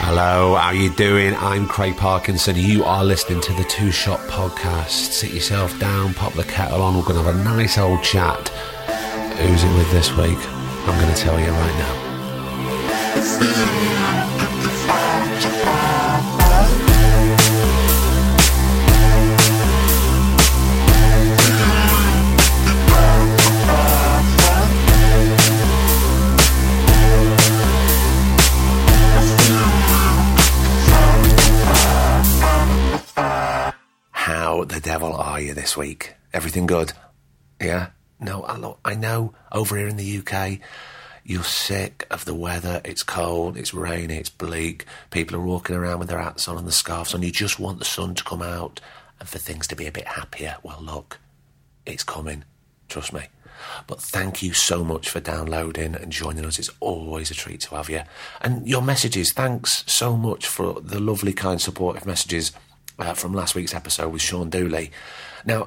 Hello, how you doing? I'm Craig Parkinson. You are listening to the Two Shot Podcast. Sit yourself down, pop the kettle on. We're going to have a nice old chat. Who's it with this week? I'm going to tell you right now. How the devil are you this week? Everything good? Yeah? No, I know over here in the UK, you're sick of the weather. It's cold, it's rainy, it's bleak. People are walking around with their hats on and the scarves on. You just want the sun to come out and for things to be a bit happier. Well, look, it's coming. Trust me. But thank you so much for downloading and joining us. It's always a treat to have you. And your messages, thanks so much for the lovely, kind, supportive messages from last week's episode with Sean Dooley. Now,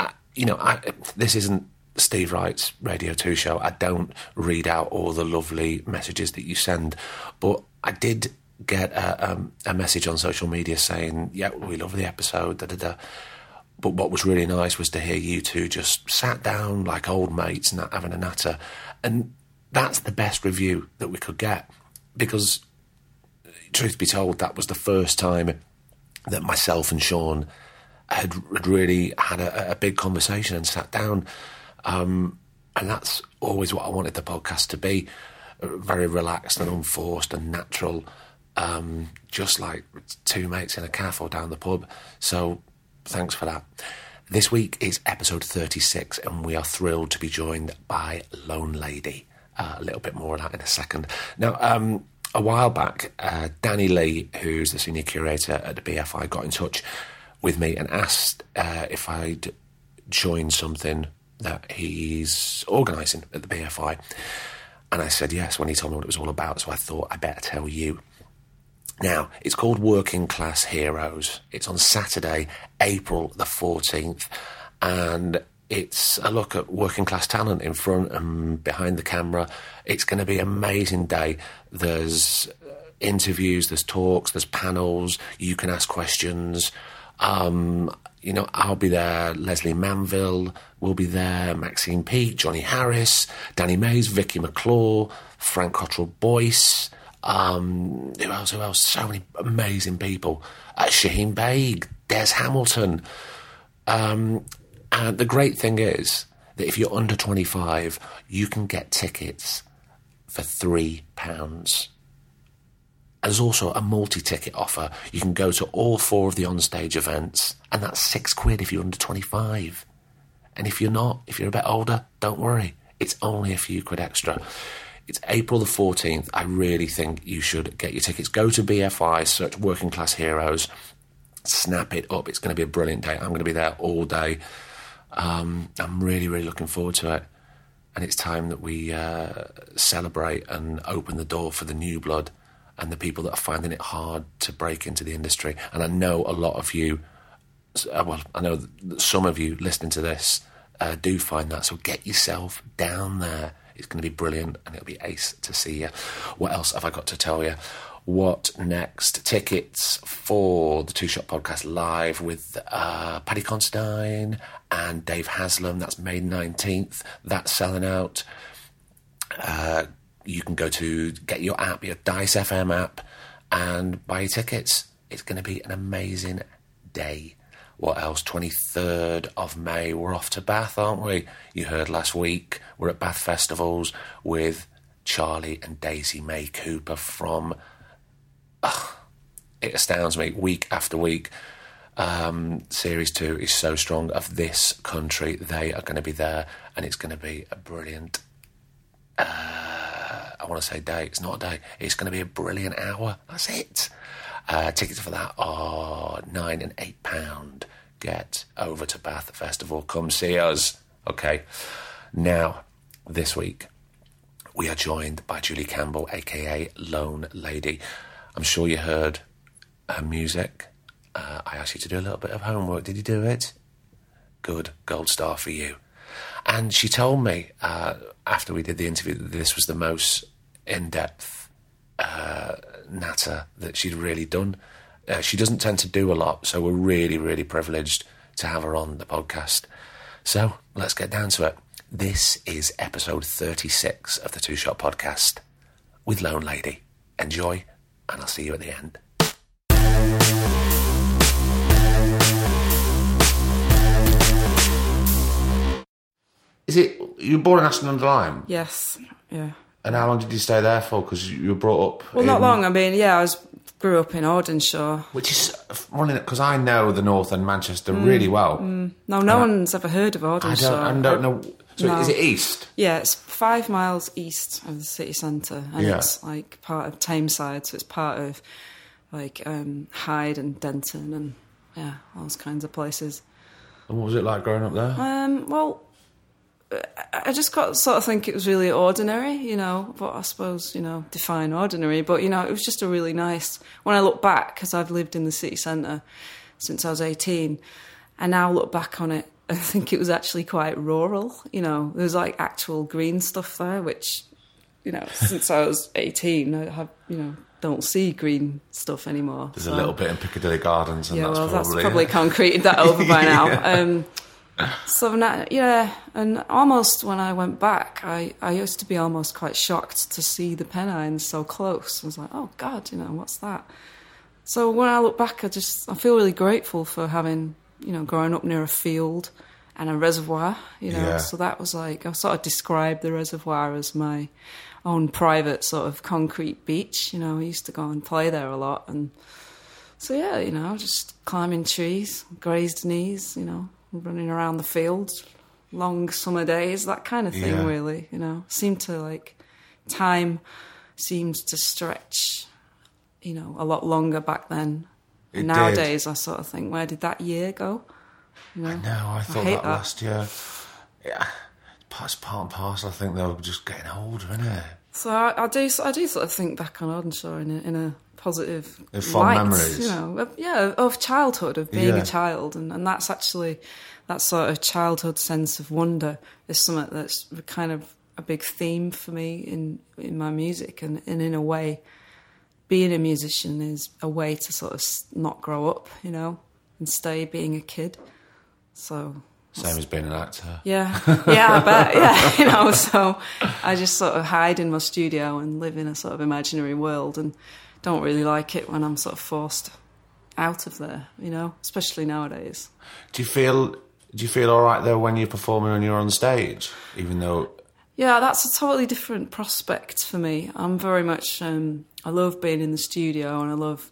this isn't Steve Wright's Radio 2 show. I don't read out all the lovely messages that you send, but I did get a message on social media saying, yeah, we love the episode, da-da-da. But what was really nice was to hear you two just sat down like old mates and having a natter. And that's the best review that we could get, because, truth be told, that was the first time that myself and Sean had really had a big conversation and sat down. And that's always what I wanted the podcast to be, very relaxed and unforced and natural, just like two mates in a cafe or down the pub. So thanks for that. This week is episode 36, and we are thrilled to be joined by Lone Lady. A little bit more of that in a second. Now, a while back, Danny Lee, who's the senior curator at the BFI, got in touch with me and asked if I'd join something that he's organising at the BFI. And I said yes when he told me what it was all about, so I thought I better tell you. Now, it's called Working Class Heroes. It's on Saturday, April the 14th, and it's a look at working class talent in front and behind the camera. It's going to be an amazing day. There's interviews, there's talks, there's panels. You can ask questions. I'll be there. Leslie Manville will be there. Maxine Peake, Johnny Harris, Danny Mays, Vicky McClure, Frank Cottrell Boyce. Who else? So many amazing people. Shaheen Baig, Des Hamilton. And the great thing is that if you're under 25, you can get tickets for £3. There's also a multi-ticket offer. You can go to all 4 of the onstage events, and that's £6 if you're under 25. And if you're not, if you're a bit older, don't worry. It's only a few quid extra. It's April the 14th. I really think you should get your tickets. Go to BFI, search Working Class Heroes, snap it up. It's going to be a brilliant day. I'm going to be there all day. I'm really, really looking forward to it. And it's time that we celebrate and open the door for the new blood and the people that are finding it hard to break into the industry. And I know a lot of you, I know that some of you listening to this do find that. So get yourself down there. It's going to be brilliant, and it'll be ace to see you. What else have I got to tell you? What next? Tickets for the Two Shot Podcast live with Paddy Considine and Dave Haslam. That's May 19th. That's selling out. You can go to get your app, your Dice FM app, and buy your tickets. It's going to be an amazing day. What else? 23rd of May, we're off to Bath, aren't we? You heard last week, we're at Bath Festivals with Charlie and Daisy May Cooper from... it astounds me, week after week. Series 2 is so strong of this country. They are going to be there, and it's going to be a brilliant... I want to say day. It's not a day. It's going to be a brilliant hour. That's it. Tickets for that are £9 and £8. Get over to Bath Festival. Come see us. Okay. Now, this week, we are joined by Julie Campbell, a.k.a. Lone Lady. I'm sure you heard her music. I asked you to do a little bit of homework. Did you do it? Good. Gold star for you. And she told me, after we did the interview, that this was the most in-depth natter that she'd really done. She doesn't tend to do a lot, so we're really, really privileged to have her on the podcast. So let's get down to it. This is episode 36 of the Two Shot Podcast with Lone Lady. Enjoy, and I'll see you at the end. Is it, you were born in Aston-under-Lyme? Yes, yeah. And how long did you stay there for? Because you were brought up... Well, not long. I mean, yeah, grew up in Audenshaw. Which is running... Because I know the North and Manchester really well. No one's ever heard of Audenshaw. I don't know... So no. Is it east? Yeah, it's 5 miles east of the city centre. And it's like part of Tameside, so it's part of like Hyde and Denton and, yeah, those kinds of places. And what was it like growing up there? Well... I just sort of think it was really ordinary, but I suppose, define ordinary. But, it was just a really nice... When I look back, because I've lived in the city centre since I was 18, I now look back on it, I think it was actually quite rural. There was, like, actual green stuff there, which, since I was 18, I have, don't see green stuff anymore. There's a little bit in Piccadilly Gardens, and that's probably concreted that over by now. So now, and almost when I went back, I used to be almost quite shocked to see the Pennines so close. I was like, oh God, what's that? So when I look back, I feel really grateful for having, growing up near a field and a reservoir, So that was like, I sort of described the reservoir as my own private sort of concrete beach. I used to go and play there a lot. And so, just climbing trees, grazed knees, running around the fields, long summer days, that kind of thing, really, Seemed to, time seemed to stretch, a lot longer back then. And nowadays, I sort of think, where did that year go? I know, I thought that last year. Yeah, it's part and parcel, I think, though, just getting older, isn't it? So I do sort of think back on Audenshaw in a positive fond light, memories. Of childhood, of being a child, and that's actually that sort of childhood sense of wonder is something that's kind of a big theme for me in my music, and in a way, being a musician is a way to sort of not grow up, and stay being a kid. So. Same as being an actor. Yeah, I bet, yeah, so I just sort of hide in my studio and live in a sort of imaginary world, and don't really like it when I'm sort of forced out of there, especially nowadays. Do you feel all right, though, when you're performing and you're on stage, even though... Yeah, that's a totally different prospect for me. I'm very much... I love being in the studio, and I love...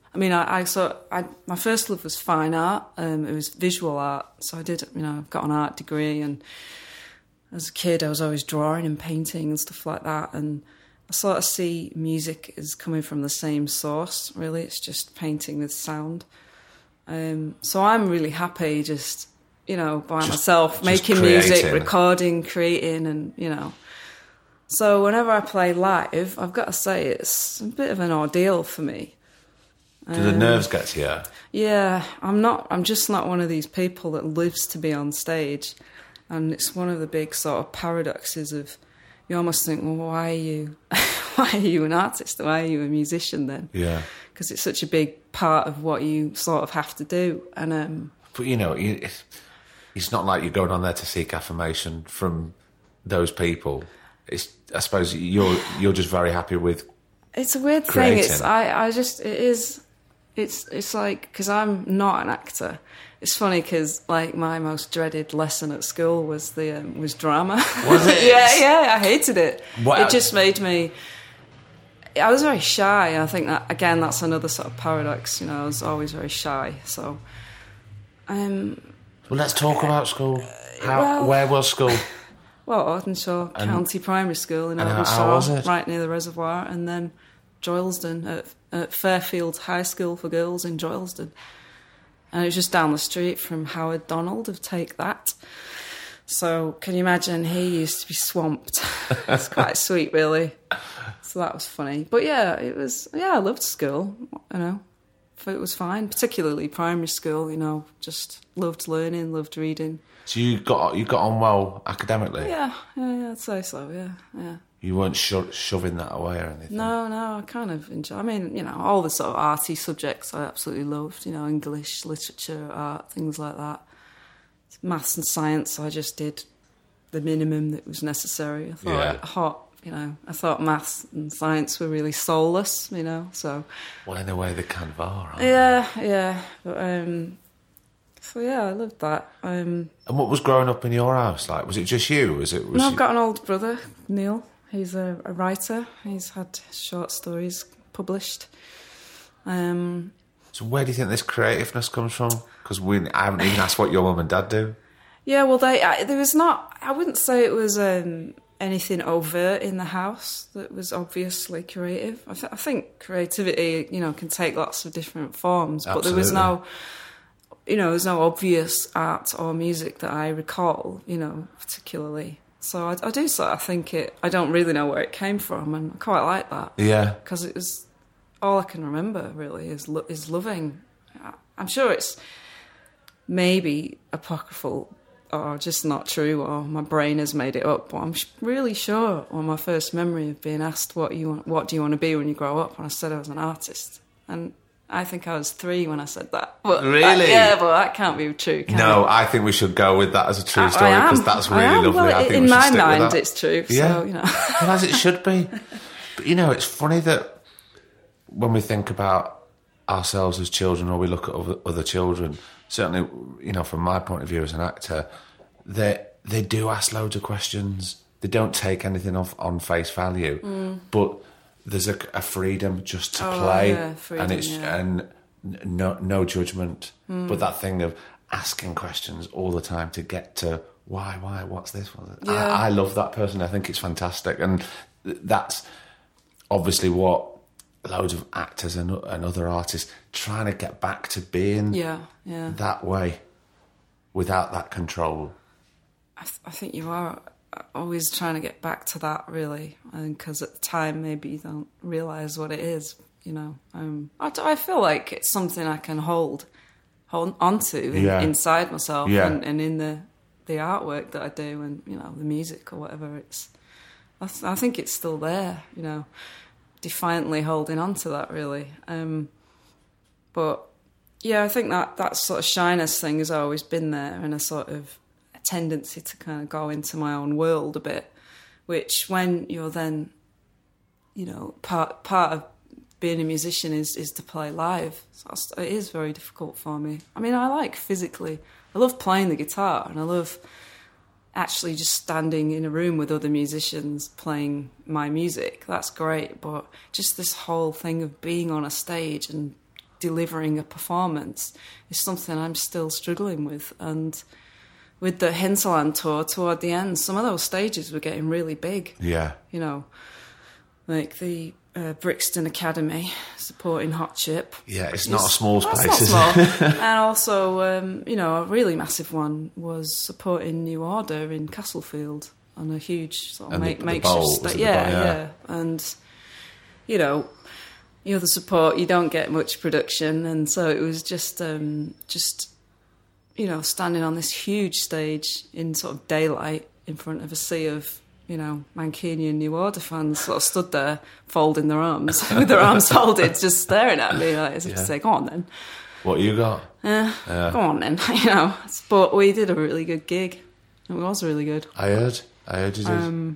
my first love was fine art. It was visual art. So I did, I've got an art degree, and as a kid I was always drawing and painting and stuff like that, and I sort of see music as coming from the same source, really. It's just painting with sound. So I'm really happy just, by myself, making music, recording, creating, and, So whenever I play live, I've got to say it's a bit of an ordeal for me. Do the nerves get to you? Yeah, I'm just not one of these people that lives to be on stage. And it's one of the big sort of paradoxes of, you almost think, well, why are you an artist? Why are you a musician then? Yeah. Because it's such a big part of what you sort of have to do. And but it's not like you're going on there to seek affirmation from those people. I suppose you're just very happy with. It's a weird creating. Thing. It's like, because I'm not an actor. It's funny because like my most dreaded lesson at school was drama. Was it? yeah, I hated it. What? It just made me. I was very shy. I think that again, that's another sort of paradox. I was always very shy. So, well, let's talk about school. Where was school? Well, Audenshaw County Primary School in Audenshaw, how was it? Right near the reservoir, and then Droylsden at Fairfield High School for Girls in Droylsden. And it was just down the street from Howard Donald of Take That. So can you imagine, he used to be swamped. It's quite sweet, really. So that was funny. But yeah, I loved school, It was fine, particularly primary school, just loved learning, loved reading. So you got on well academically? Yeah, I'd say so, yeah. You weren't shoving that away or anything? No, I kind of enjoy. I mean, you know, all the sort of arty subjects I absolutely loved. You know, English, literature, art, things like that. Maths and science, I just did the minimum that was necessary. I thought maths and science were really soulless, you know, so... Well, in a way they kind of are, aren't they? Yeah. But, so, yeah, I loved that. And what was growing up in your house like? Was it just you? I've got an older brother, Neil. He's a writer. He's had short stories published. So where do you think this creativeness comes from? Because I haven't even asked what your mum and dad do. Yeah, well, there was not... I wouldn't say it was anything overt in the house that was obviously creative. I think creativity, you know, can take lots of different forms. Absolutely. But there was no... You know, there's no obvious art or music that I recall, you know, particularly. So I do sort of think I don't really know where it came from, and I quite like that. Yeah. Because it was... All I can remember, really, is loving... I'm sure it's maybe apocryphal or just not true, or my brain has made it up, but I'm really sure on my first memory of being asked what do you want to be when you grow up, and I said I was an artist. And I think I was 3 when I said that. But really? But that can't be true, can it? I think we should go with that as a true story, because that's really lovely. Well, I think in we should my stick mind, with that. it's true, Yeah. so, you know. Well, as it should be. But, you know, it's funny that when we think about ourselves as children, or we look at other children, certainly, you know, from my point of view as an actor, they do ask loads of questions. They don't take anything off on face value, but there's a freedom just to play, and no judgment. But that thing of asking questions all the time to get to why, what's this? I love that person. I think it's fantastic, and that's obviously what loads of actors and other artists trying to get back to being that way without that control. I think you are always trying to get back to that, really, because at the time maybe you don't realise what it is, you know. I feel like it's something I can hold onto inside myself and in the artwork that I do, and, you know, the music or whatever. I think it's still there, you know, defiantly holding on to that, really. But yeah, I think that sort of shyness thing has always been there, and a sort of a tendency to kind of go into my own world a bit, which when you're then, you know, part of being a musician is to play live. So it is very difficult for me. I mean, I love playing the guitar, and I love actually just standing in a room with other musicians playing my music. That's great, but just this whole thing of being on a stage and delivering a performance is something I'm still struggling with. And with the Hinterland tour toward the end, some of those stages were getting really big. Yeah. You know, like the Brixton Academy supporting Hot Chip. Yeah, it's not a small space, is it? And also, you know, a really massive one was supporting New Order in Castlefield on a huge sort of makeshift stage. Yeah. And, you know, the other support, you don't get much production, and so it was just you know, standing on this huge stage in sort of daylight in front of a sea of, you know, Mancunian New Order fans sort of stood there folding their arms, with their arms folded, just staring at me, like, as if to say, go on then. What you got? Go on then, you know. But we did a really good gig. It was really good. I heard you did.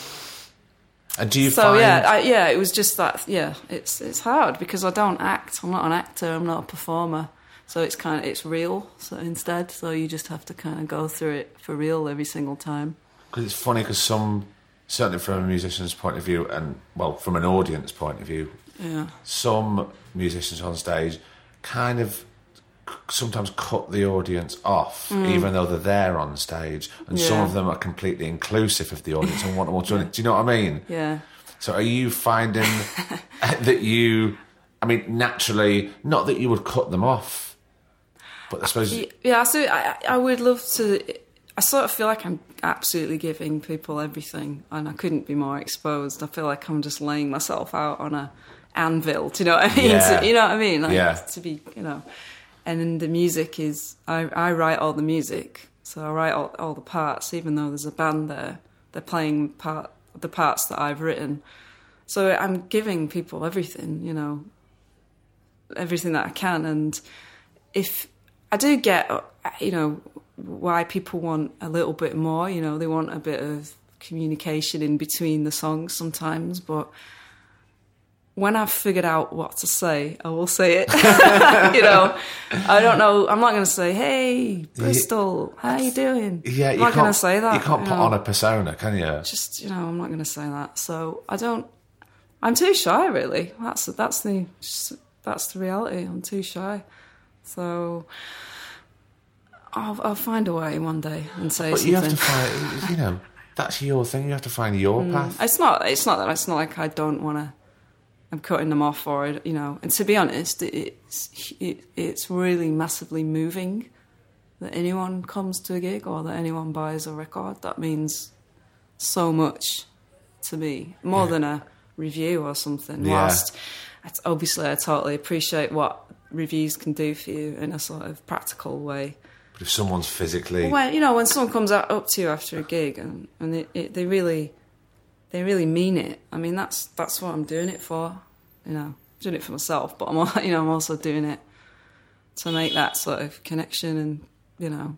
And do you find... So, it was just that, it's hard, because I don't act. I'm not an actor, I'm not a performer. So it's real instead. So you just have to kind of go through it for real every single time. Because it's funny, because certainly from a musician's point of view, and, well, from an audience point of view, some musicians on stage kind of sometimes cut the audience off, even though they're there on stage. And some of them are completely inclusive of the audience and want them all to it. Do you know what I mean? Yeah. So are you finding that you... I mean, naturally, not that you would cut them off, but I suppose... Yeah, so I would love to... I sort of feel like I'm absolutely giving people everything, and I couldn't be more exposed. I feel like I'm just laying myself out on a anvil, do you know what I mean? Yeah. You know what I mean? Like, to be, you know... And then the music is... I write all the music, so I write all the parts, even though there's a band there. They're playing the parts that I've written. So I'm giving people everything, you know, everything that I can. And if I do get, you know, why people want a little bit more, you know, they want a bit of communication in between the songs sometimes, but when I've figured out what to say, I will say it. You know, I don't know. I'm not going to say, "Hey, Bristol, how you doing?" Yeah, I'm not going to say that. You can't put on a persona, can you? Just, you know, I'm not going to say that. So I don't. I'm too shy, really. That's the reality. I'm too shy. So I'll find a way one day and say something. But you have to find, you know, that's your thing. You have to find your path. It's not like I don't want to. I'm cutting them off, or you know. And to be honest, it's really massively moving that anyone comes to a gig or that anyone buys a record. That means so much to me, more than a review or something. Yeah. Whilst obviously I totally appreciate what reviews can do for you in a sort of practical way. But if someone's physically, when someone comes up to you after a gig and they really mean it. I mean, that's what I'm doing it for. You know, I'm doing it for myself, but I'm also doing it to make that sort of connection. And you know,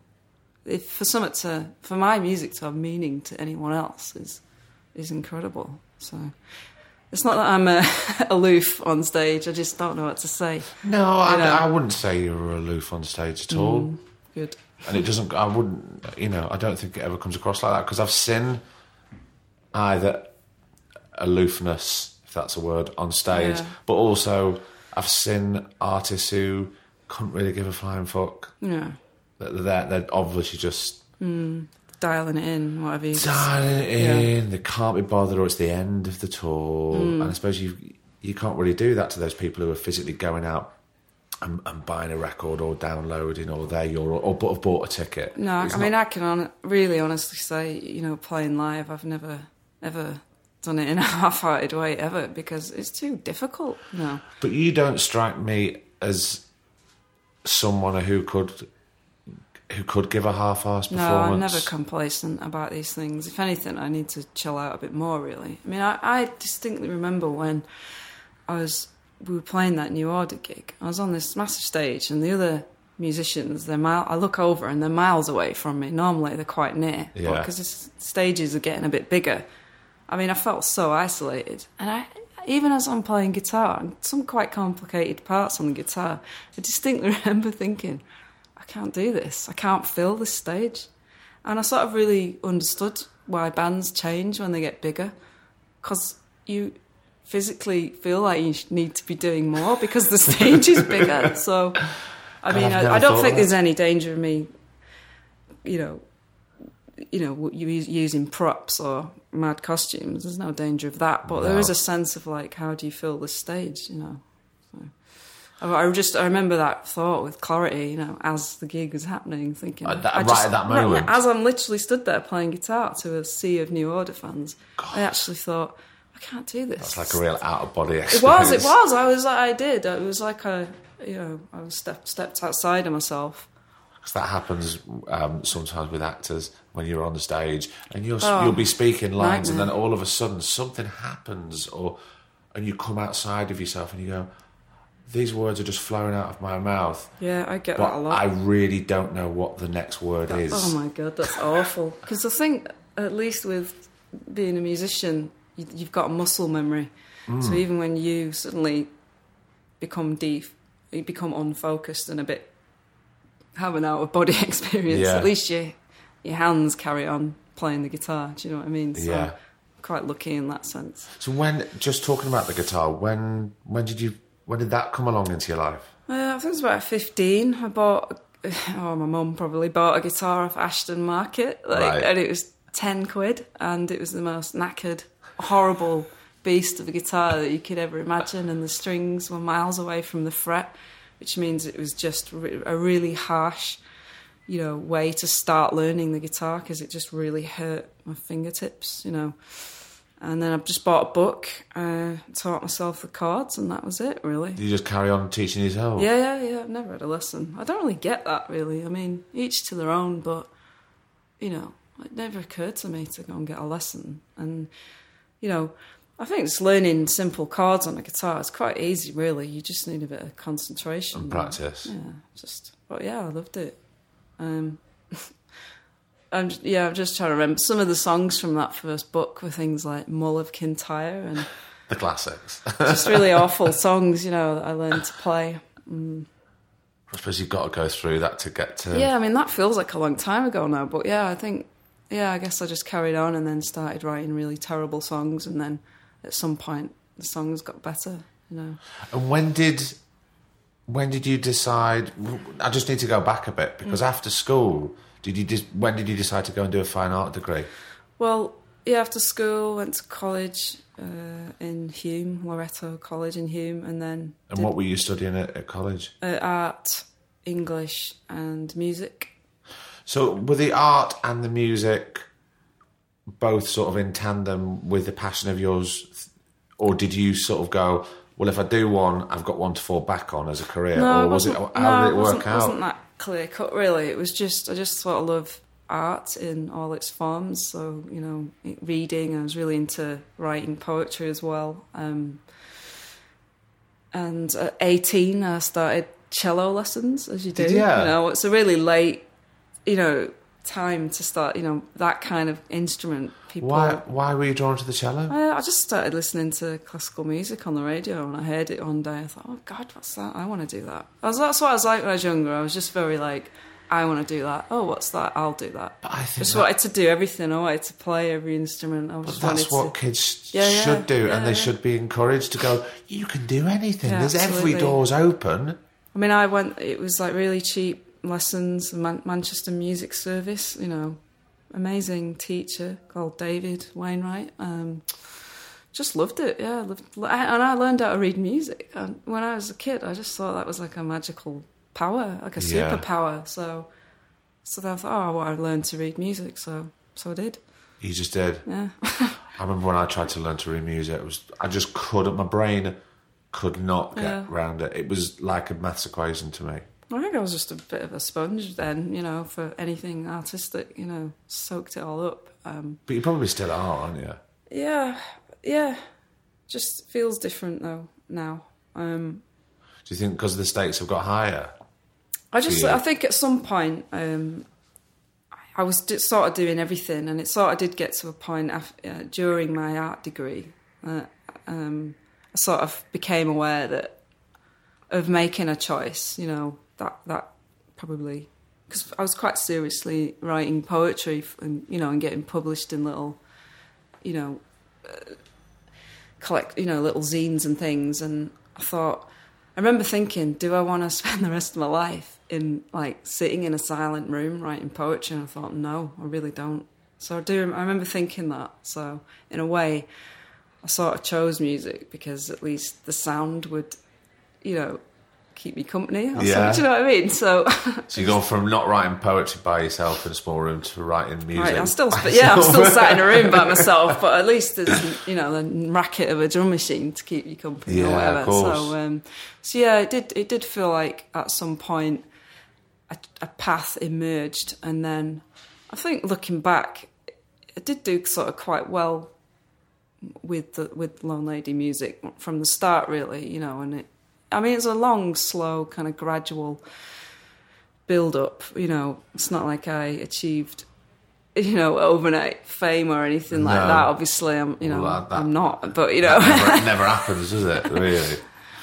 for my music to have meaning to anyone else is incredible. So it's not that I'm aloof on stage. I just don't know what to say. No, I wouldn't say you're aloof on stage at all. Good. And it doesn't. I wouldn't. You know, I don't think it ever comes across like that because I've seen either aloofness, if that's a word, on stage, but also I've seen artists who couldn't really give a flying fuck. Yeah, they're obviously just dialing it in, whatever. Dialing it in. They can't be bothered, or it's the end of the tour. And I suppose you can't really do that to those people who are physically going out and buying a record or downloading or have bought a ticket. No, I can really honestly say, you know, playing live, I've never ever done it in a half-hearted way ever because it's too difficult. No. But you don't strike me as someone who could give a half-assed performance. No, I'm never complacent about these things. If anything, I need to chill out a bit more, really. I mean, I distinctly remember when we were playing that New Order gig. I was on this massive stage, and the other musicians, I look over and they're miles away from me. Normally, they're quite near, but because the stages are getting a bit bigger, I mean, I felt so isolated. And even as I'm playing guitar, and some quite complicated parts on the guitar, I distinctly remember thinking, I can't do this. I can't fill this stage. And I sort of really understood why bands change when they get bigger, because you physically feel like you need to be doing more because the stage is bigger. So, I mean, I don't think there's any danger of me, you know, using props or mad costumes. There's no danger of that. But there is a sense of like, how do you fill the stage, you know? So, I remember that thought with clarity, you know, as the gig was happening, thinking... at that moment? As I'm literally stood there playing guitar to a sea of New Order fans, I actually thought, I can't do this. That's like a real out-of-body experience. It was. It was like I was stepped outside of myself. Because that happens sometimes with actors when you're on the stage and you'll be speaking lines and then all of a sudden something happens and you come outside of yourself and you go, these words are just flowing out of my mouth. Yeah, I get that a lot. I really don't know what the next word is. Oh my God, that's awful. Because I think, at least with being a musician, you've got a muscle memory. So even when you suddenly become you become unfocused and a bit have an out-of-body experience, at least your hands carry on playing the guitar. Do you know what I mean? So I'm quite lucky in that sense. So just talking about the guitar, when did that come along into your life? I think it was about 15. My mum probably bought a guitar off Ashton Market, and it was 10 quid, and it was the most knackered, horrible beast of a guitar that you could ever imagine, and the strings were miles away from the fret, which means it was just a really harsh, you know, way to start learning the guitar because it just really hurt my fingertips, you know. And then I just bought a book, taught myself the chords, and that was it, really. Did you just carry on teaching yourself? Yeah. I've never had a lesson. I don't really get that, really. I mean, each to their own, but, you know, it never occurred to me to go and get a lesson. And I think it's learning simple chords on a guitar. It's quite easy, really. You just need a bit of concentration. And practice. But I loved it. I'm just trying to remember. Some of the songs from that first book were things like Mull of Kintyre and... The classics. Just really awful songs, that I learned to play. I suppose you've got to go through that to get to... Yeah, I mean, that feels like a long time ago now. But I think, I guess I just carried on and then started writing really terrible songs, and then... At some point, the songs got better, And when did you decide? I just need to go back a bit because after school, when did you decide to go and do a fine art degree? Well, after school, went to college in Hume, Loreto College in Hume, and then. And what were you studying at college? Art, English, and music. So were the art and the music both sort of in tandem with the passion of yours, or did you sort of go, well, if I do one, I've got one to fall back on as a career, or was it? How did it work out? It wasn't that clear cut, really. It was I just sort of love art in all its forms. So reading. I was really into writing poetry as well. And at 18, I started cello lessons, as you do. It's a really late, time to start, that kind of instrument. People. Why were you drawn to the cello? I just started listening to classical music on the radio, and I heard it one day. I thought, oh God, what's that? I want to do that. That's what I was like when I was younger. I was just very like, I want to do that. Oh, what's that? I'll do that. But I think wanted to do everything. I wanted to play every instrument. That's what kids should do, and they should be encouraged to go, you can do anything. There's every door's open. I mean, it was like really cheap lessons, Manchester Music Service, amazing teacher called David Wainwright. Just loved it, and I learned how to read music. And when I was a kid, I just thought that was like a magical power, like a superpower. So then I thought, I want to learn to read music, so I did. You just did? Yeah. I remember when I tried to learn to read music, I just couldn't, my brain could not get round it. It was like a maths equation to me. I think I was just a bit of a sponge then, for anything artistic, soaked it all up. But you probably still are, aren't you? Yeah. Just feels different, though, now. Do you think because the stakes have got higher? I think at some point I was sort of doing everything, and it sort of did get to a point during my art degree. I sort of became aware of making a choice, that probably, because I was quite seriously writing poetry and getting published in little, little zines and things. And I remember thinking, do I want to spend the rest of my life in sitting in a silent room writing poetry? And I thought, no, I really don't. So I remember thinking that. So in a way, I sort of chose music because at least the sound would, keep me company. Do you know what I mean? So you go from not writing poetry by yourself in a small room to writing music. Right, I'm still sat in a room by myself, but at least there's the racket of a drum machine to keep you company or whatever. Of course. So it did feel like at some point a path emerged, and then I think looking back, it did do sort of quite well with Lone Lady music from the start, really, and it's a long, slow, kind of gradual build-up. It's not like I achieved, overnight fame or anything like that. Obviously, I'm not. But that never happens, does it? Really.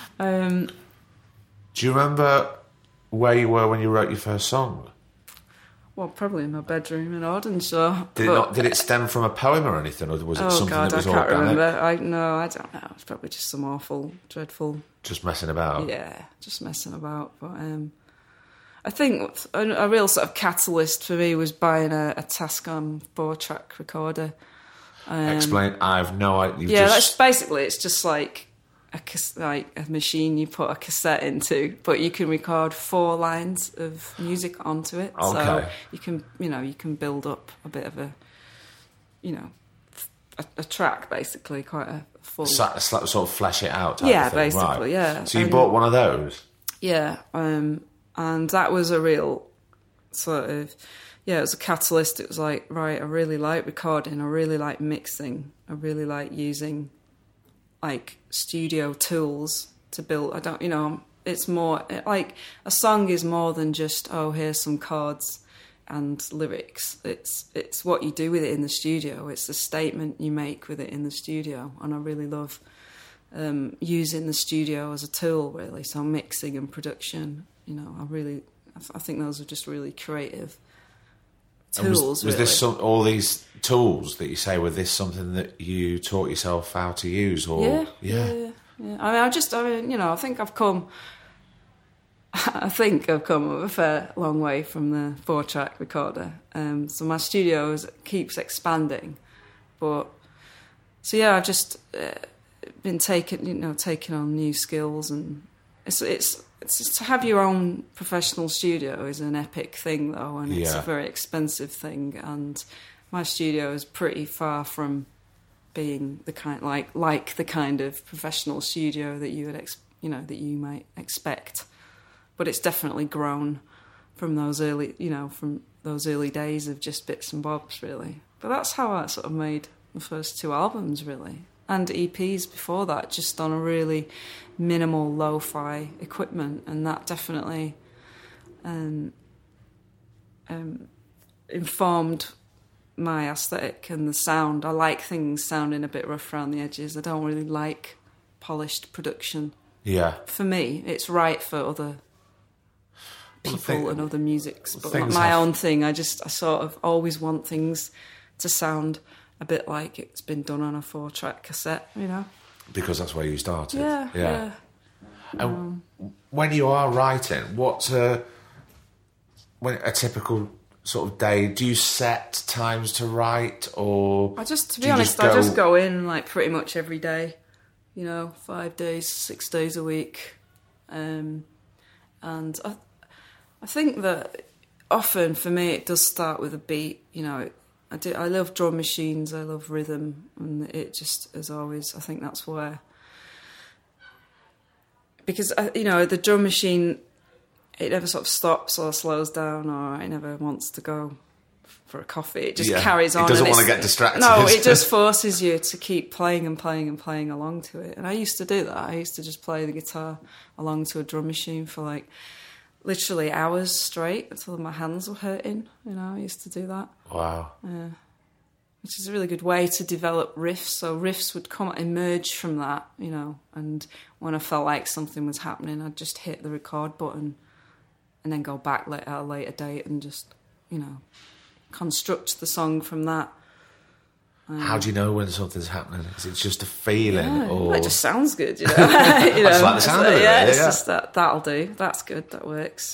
Do you remember where you were when you wrote your first song? Well, probably in my bedroom in Ardenshire. Did it stem from a poem or anything, or was it something that was organic? I can't remember. I don't know. It's probably just some awful, dreadful... Just messing about? Yeah, just messing about. But I think a real sort of catalyst for me was buying a Tascam 4-track recorder. Explain. I have no idea. That's basically, it's just like a machine you put a cassette into, but you can record 4 lines of music onto it. Okay. So you can build up a bit of a track, basically, quite a full... sort of flesh it out type of thing. Basically, right. yeah. So you bought one of those? Yeah, and that was a real sort of yeah, it was a catalyst. It was like, right, I really like recording, I really like mixing, I really like using like studio tools to build. I don't, you know, it's more like a song is more than just, oh, here's some chords and lyrics. It's what you do with it in the studio. It's the statement you make with it in the studio, and I really love using the studio as a tool, really. So mixing and production, you know, I think those are just really creative tools. Was really. this all these tools that you say? Were this something that you taught yourself how to use? Or Yeah. I mean, you know, I think I've come a fair long way from the 4-track recorder. So my studio keeps expanding, but so yeah, I've just been taking on new skills, and it's just to have your own professional studio is an epic thing, though, and it's a very expensive thing, and my studio is pretty far from being the kind like the kind of professional studio that you would that you might expect, but it's definitely grown from those early days of just bits and bobs, really. But that's how I sort of made the first 2 albums, really, and EPs before that, just on a really minimal lo-fi equipment, and that definitely informed my aesthetic and the sound. I like things sounding a bit rough around the edges. I don't really like polished production. Yeah. For me, it's right for other people and other musics, but not my own thing. I sort of always want things to sound a bit like it's been done on a 4-track cassette, you know? Because that's where you started. Yeah. And when you are writing, when a typical sort of day, do you set times to write, or I just go in like pretty much every day, you know, 5 days, 6 days a week, and I think that often for me it does start with a beat, you know. I love drum machines, I love rhythm, and it just, as always, I think that's where, because you know, the drum machine, it never sort of stops or slows down, or it never wants to go for a coffee. It just carries on. It doesn't want to get distracted. No, it just forces you to keep playing and playing and playing along to it. And I used to do that. I used to just play the guitar along to a drum machine for like literally hours straight until my hands were hurting. You know, I used to do that. Wow. Yeah. Which is a really good way to develop riffs. So riffs would emerge from that, you know, and when I felt like something was happening, I'd just hit the record button and then go back at a later date and just, you know, construct the song from that. How do you know when something's happening? Is it just a feeling? Well, it just sounds good, you know. I just like the sound of it. Yeah, it's just that'll do. That's good, that works.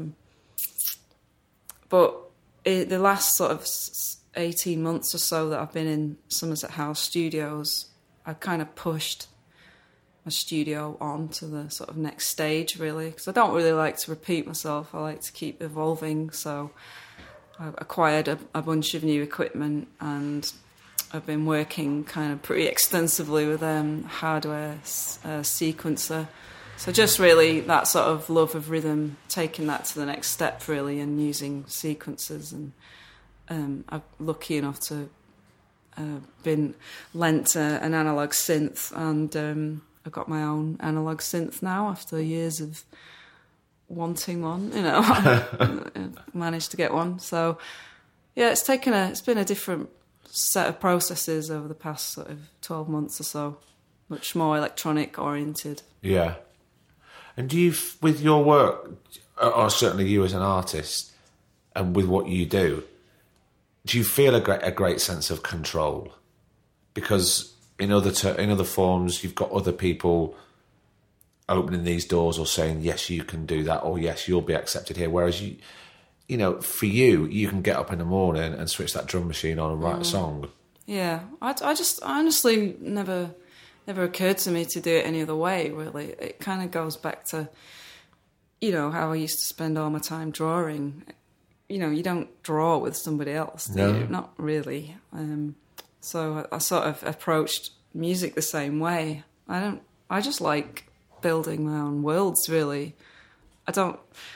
But the last sort of 18 months or so that I've been in Somerset House Studios, I've kind of pushed my studio on to the sort of next stage, really, because I don't really like to repeat myself. I like to keep evolving. So I acquired a bunch of new equipment, and I've been working kind of pretty extensively with hardware sequencer. So just really that sort of love of rhythm, taking that to the next step, really, and using sequencers. And I'm lucky enough to been lent an analog synth, and I've got my own analog synth now after years of wanting one, you know. Managed to get one. So yeah, it's been a different set of processes over the past sort of 12 months or so, much more electronic oriented. Yeah. And do you, with your work, or certainly you as an artist, and with what you do you feel a great sense of control? Because in other forms, you've got other people opening these doors or saying, yes, you can do that, or yes, you'll be accepted here. Whereas you know, for you can get up in the morning and switch that drum machine on and write a song. Yeah, I just honestly never occurred to me to do it any other way, really. It kind of goes back to, you know, how I used to spend all my time drawing. You know, you don't draw with somebody else, do you? Not really. So I sort of approached music the same way. I just like building my own worlds, really.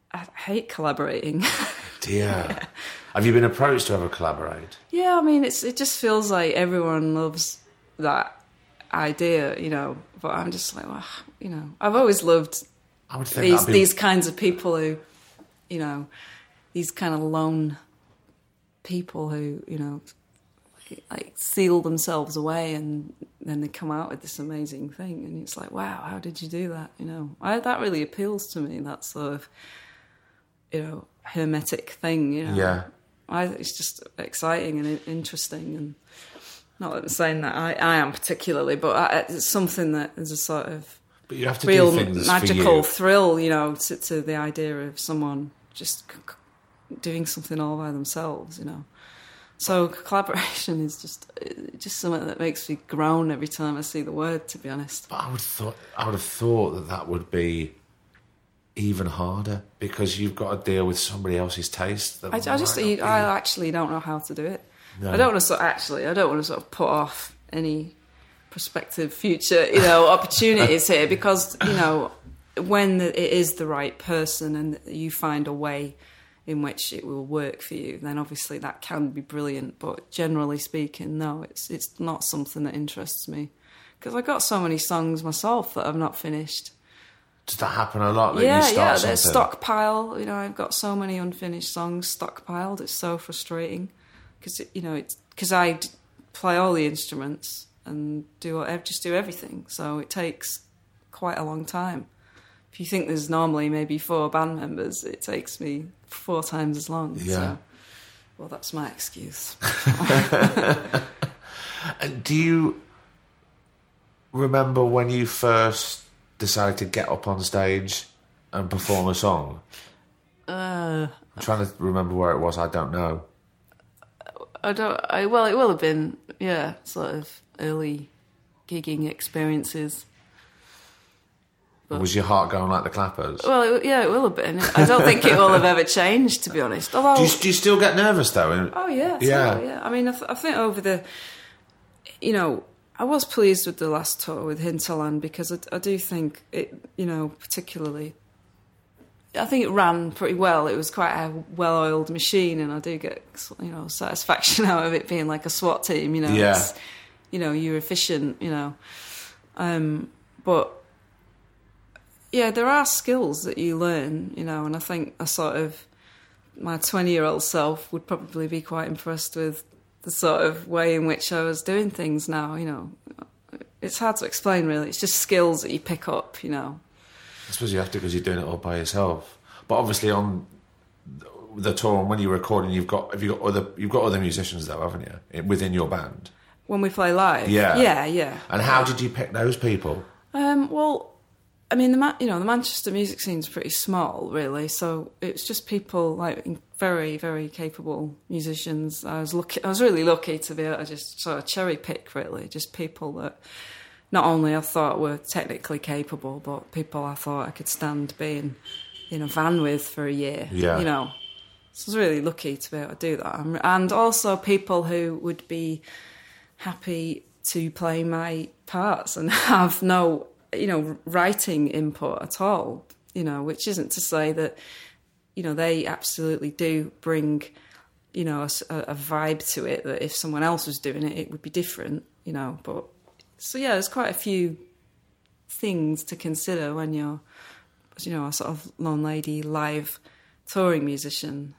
I hate collaborating. Dear. Have you been approached to ever collaborate? Yeah, I mean, it just feels like everyone loves that idea, you know. But I'm just like, well, you know, I've always loved I would think these kinds of people who, you know, these kind of lone people who, you know, like seal themselves away and then they come out with this amazing thing, and it's like, wow, how did you do that? You know, that really appeals to me. That sort of, you know, hermetic thing. You know, Yeah. It's just exciting and interesting, and not that I'm saying that I am particularly, but it's something that is a sort of But you have to real do things magical for you. thrill, you know, to the idea of someone just doing something all by themselves, you know. So collaboration is just something that makes me groan every time I see the word, to be honest. But I would have thought that would be even harder because you've got to deal with somebody else's taste. I actually don't know how to do it. No. I don't want to sort of put off any prospective future, you know, opportunities here, because, you know, when it is the right person and you find a way in which it will work for you, then obviously that can be brilliant. But generally speaking, no, it's not something that interests me, because I got so many songs myself that I've not finished. Does that happen a lot? Like Yeah, you there's start stockpile. You know, I've got so many unfinished songs stockpiled. It's so frustrating because because I play all the instruments and just do everything. So it takes quite a long time. If you think there's normally maybe 4 band members, it takes me 4 times as long. Yeah. So, well, that's my excuse. And do you remember when you first decided to get up on stage and perform a song? I'm trying to remember where it was. I don't know. Well, it will have been, yeah, sort of early gigging experiences. Was your heart going like the clappers? Well, it will have been. I don't think it will have ever changed, to be honest. Although, do you still get nervous though? Oh yeah, totally, yeah. I mean, I think over the, you know, I was pleased with the last tour with Hinterland because I do think it, you know, particularly, I think it ran pretty well. It was quite a well-oiled machine, and I do get, you know, satisfaction out of it being like a SWAT team. You know, Yeah. It's, you know, you're efficient. You know, but. Yeah, there are skills that you learn, you know, and I think my 20-year-old self would probably be quite impressed with the sort of way in which I was doing things now, you know. It's hard to explain, really. It's just skills that you pick up, you know. I suppose you have to because you're doing it all by yourself. But obviously on the tour and when you're recording, you've got other musicians though, haven't you, within your band? When we play live? Yeah. Yeah. And how did you pick those people? Well, I mean, the Manchester music scene's pretty small, really. So it's just people like very, very capable musicians. I was really lucky to be able to just sort of cherry pick, really, just people that not only I thought were technically capable, but people I thought I could stand being in a van with for a year. Yeah. You know, so I was really lucky to be able to do that, and also people who would be happy to play my parts and have no, you know, writing input at all, you know, which isn't to say that, you know, they absolutely do bring, you know, a vibe to it that if someone else was doing it, it would be different, you know. But so yeah, there's quite a few things to consider when you're, you know, a sort of lone lady live touring musician.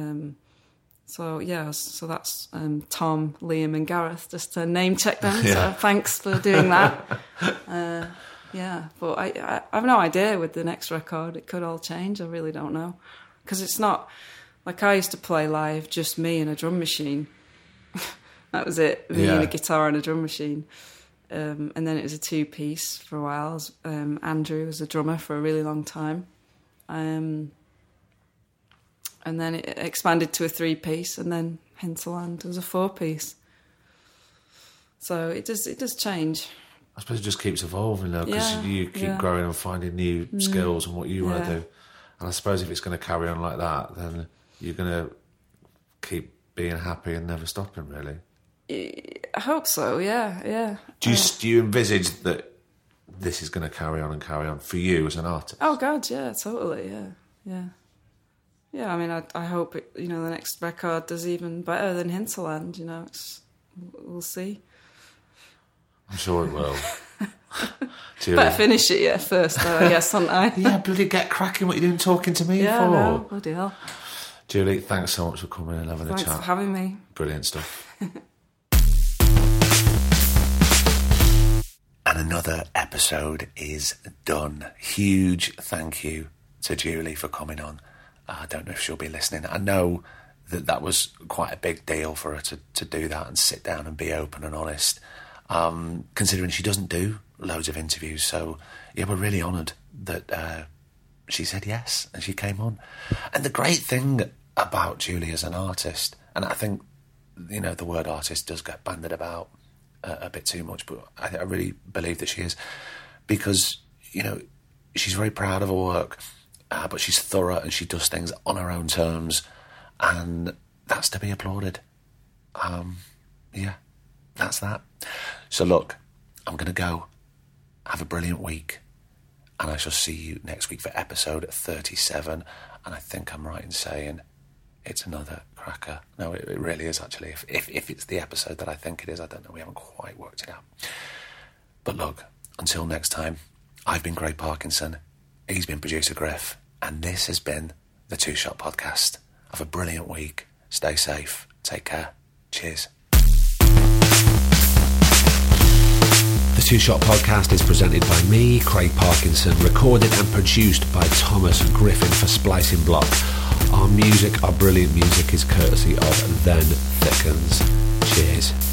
So that's Tom, Liam and Gareth, just to name check them. Yeah. So thanks for doing that. Yeah, but I have no idea with the next record. It could all change. I really don't know. Because it's not... Like, I used to play live, just me and a drum machine. That was it. Me and a guitar and a drum machine. And then it was a 2-piece for a while. Andrew was a drummer for a really long time. And then it expanded to a 3-piece, and then Hinterland was a 4-piece. So it does change. I suppose it just keeps evolving though, because you keep growing and finding new skills and what you want to do. And I suppose if it's going to carry on like that, then you're going to keep being happy and never stopping, really. I hope so, yeah. Do you envisage that this is going to carry on and carry on for you as an artist? Oh, God, yeah, totally, yeah. yeah, I mean, I hope it, the next record does even better than Hinterland. We'll see. I'm sure it will. Better finish it first, though, I guess, aren't I? Yeah, bloody get cracking. What are you doing talking to me for? Yeah, no, bloody hell. Julie, thanks so much for coming and having a chat. Thanks for having me. Brilliant stuff. And another episode is done. Huge thank you to Julie for coming on. I don't know if she'll be listening. I know that was quite a big deal for her to do that and sit down and be open and honest, considering she doesn't do loads of interviews. So, yeah, we're really honoured that she said yes and she came on. And the great thing about Julie as an artist, and I think, the word artist does get bandied about a bit too much, but I really believe that she is, because, she's very proud of her work, but she's thorough and she does things on her own terms, and that's to be applauded. Yeah, that's that. So look, I'm going to go. Have a brilliant week, and I shall see you next week for episode 37, and I think I'm right in saying it's another cracker. No, it really is, actually. If it's the episode that I think it is, I don't know. We haven't quite worked it out. But look, until next time, I've been Craig Parkinson. He's been producer Griff. And this has been the Two Shot Podcast. Have a brilliant week. Stay safe. Take care. Cheers. The Two Shot Podcast is presented by me, Craig Parkinson, recorded and produced by Thomas Griffin for Splicing Block. Our brilliant music is courtesy of Then Thickens. Cheers.